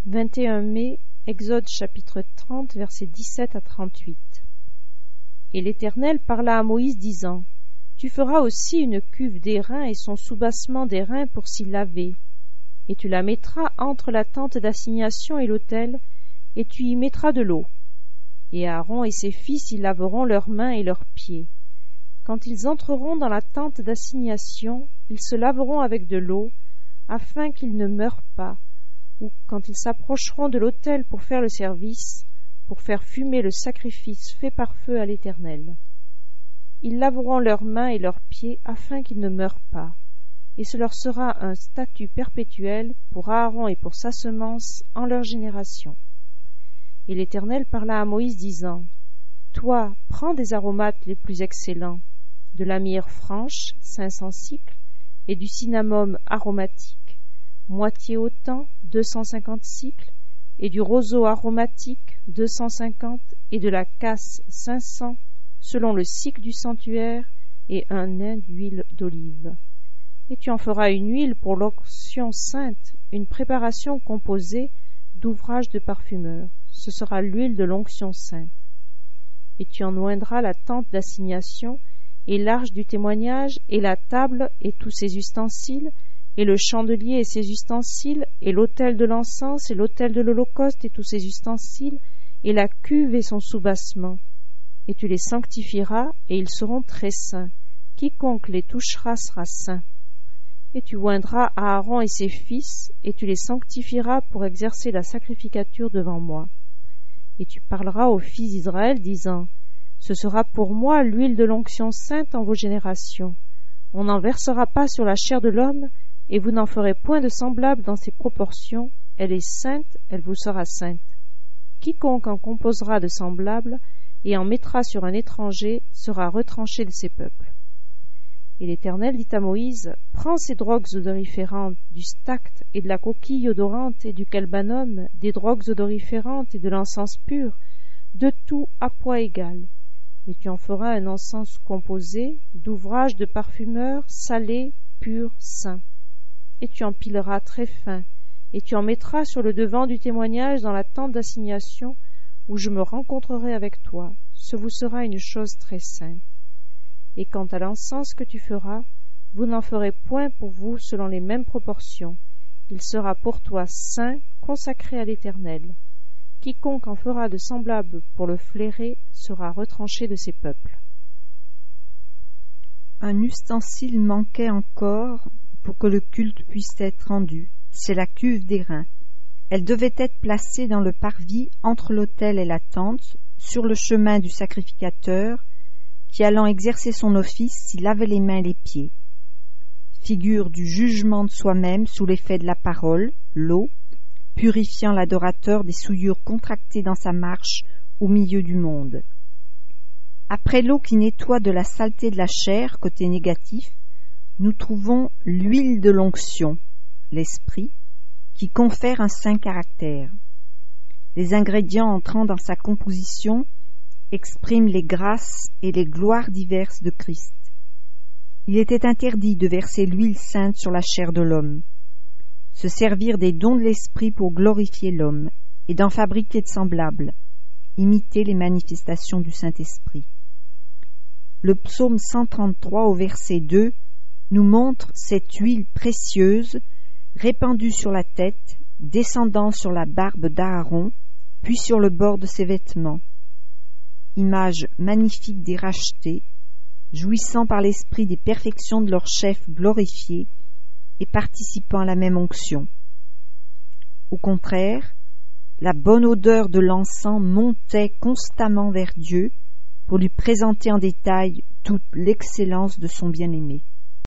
21 mai, Exode chapitre 30, versets 17 à 38. Et l'Éternel parla à Moïse, disant: Tu feras aussi une cuve d'airain et son soubassement d'airain pour s'y laver. Et tu la mettras entre la tente d'assignation et l'autel, et tu y mettras de l'eau. Et Aaron et ses fils y laveront leurs mains et leurs pieds. Quand ils entreront dans la tente d'assignation, ils se laveront avec de l'eau, afin qu'ils ne meurent pas, ou quand ils s'approcheront de l'autel pour faire le service, pour faire fumer le sacrifice fait par feu à l'Éternel. Ils laveront leurs mains et leurs pieds, afin qu'ils ne meurent pas, et ce leur sera un statut perpétuel pour Aaron et pour sa semence en leur génération. Et l'Éternel parla à Moïse, disant: Toi, prends des aromates les plus excellents, de la myrrhe franche, 500 cycles, et du cinnamome aromatique, moitié autant, 250 cycles, et du roseau aromatique, 250, et de la casse, 500, selon le cycle du sanctuaire, et un nain d'huile d'olive. Et tu en feras une huile pour l'onction sainte, une préparation composée d'ouvrage de parfumeur. Ce sera l'huile de l'onction sainte. Et tu en oindras la tente d'assignation, et l'arche du témoignage, et la table, et tous ses ustensiles, et le chandelier et ses ustensiles, et l'autel de l'encens, et l'autel de l'holocauste, et tous ses ustensiles, et la cuve et son soubassement. Et tu les sanctifieras, et ils seront très saints. Quiconque les touchera sera saint. Et tu oindras Aaron et ses fils, et tu les sanctifieras pour exercer la sacrificature devant moi. Et tu parleras aux fils d'Israël, disant: Ce sera pour moi l'huile de l'onction sainte en vos générations. On n'en versera pas sur la chair de l'homme, et vous n'en ferez point de semblable dans ses proportions. Elle est sainte, elle vous sera sainte. Quiconque en composera de semblable et en mettra sur un étranger sera retranché de ses peuples. Et l'Éternel dit à Moïse: Prends ces drogues odoriférantes, du stacte et de la coquille odorante et du calbanum, des drogues odoriférantes et de l'encens pur, de tout à poids égal. Et tu en feras un encens composé d'ouvrage de parfumeur, salé, pur, saint. Et tu en pileras très fin, et tu en mettras sur le devant du témoignage dans la tente d'assignation, où je me rencontrerai avec toi. Ce vous sera une chose très sainte. Et quant à l'encens que tu feras, vous n'en ferez point pour vous selon les mêmes proportions. Il sera pour toi saint, consacré à l'Éternel. Quiconque en fera de semblable pour le flairer sera retranché de ses peuples. Un ustensile manquait encore pour que le culte puisse être rendu. C'est la cuve d'airain. Elle devait être placée dans le parvis entre l'autel et la tente, sur le chemin du sacrificateur, qui allant exercer son office s'y lavait les mains et les pieds. Figure du jugement de soi-même sous l'effet de la parole, l'eau, purifiant l'adorateur des souillures contractées dans sa marche au milieu du monde. Après l'eau qui nettoie de la saleté de la chair, côté négatif, nous trouvons l'huile de l'onction, l'esprit, qui confère un saint caractère. Les ingrédients entrant dans sa composition expriment les grâces et les gloires diverses de Christ. Il était interdit de verser l'huile sainte sur la chair de l'homme, se servir des dons de l'esprit pour glorifier l'homme et d'en fabriquer de semblables, imiter les manifestations du Saint-Esprit. Le psaume 133 au verset 2 nous montre cette huile précieuse répandue sur la tête, descendant sur la barbe d'Aaron, puis sur le bord de ses vêtements. Image magnifique des rachetés, jouissant par l'esprit des perfections de leur chef glorifié et participant à la même onction. Au contraire, la bonne odeur de l'encens montait constamment vers Dieu pour lui présenter en détail toute l'excellence de son bien-aimé.